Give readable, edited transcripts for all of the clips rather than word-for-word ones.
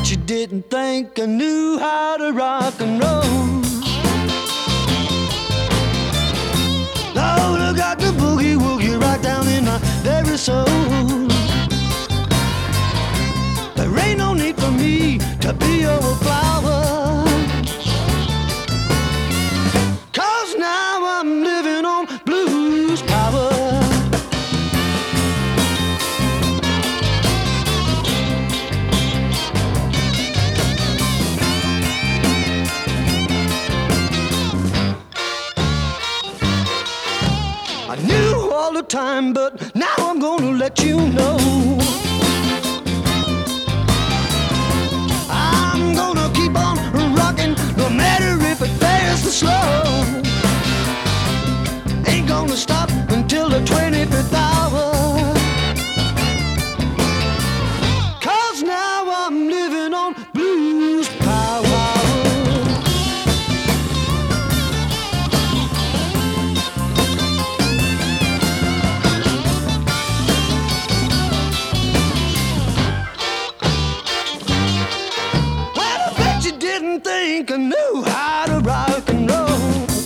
bet you didn't think I knew how to rock and roll. Lord, I got the boogie woogie right down in my very soul. There ain't no need for me to be a flower, 'cause now I'm living on blues power. I knew all the time, but now I'm gonna let you know. I'm gonna keep on rocking, no matter if it fast or slow. Ain't gonna stop until the 25th hour, 'cause now I'm living on blues power. Didn't think I knew how to rock and roll.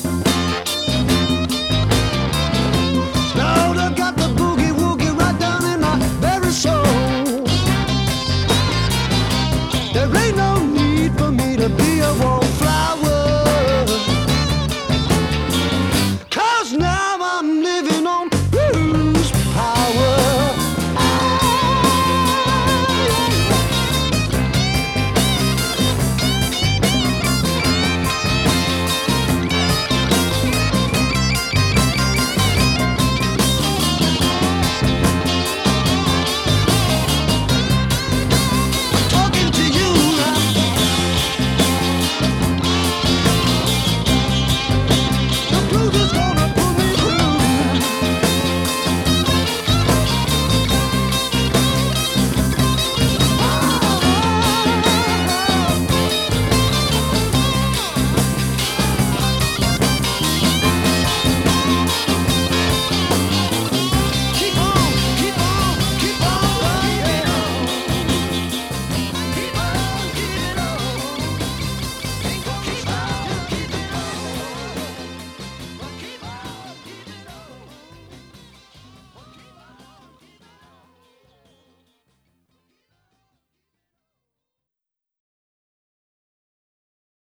Lord, I got the boogie woogie right down in my very soul. There ain't no need for me to be a wallflower, 'cause now I'm living on blues power. Who's gonna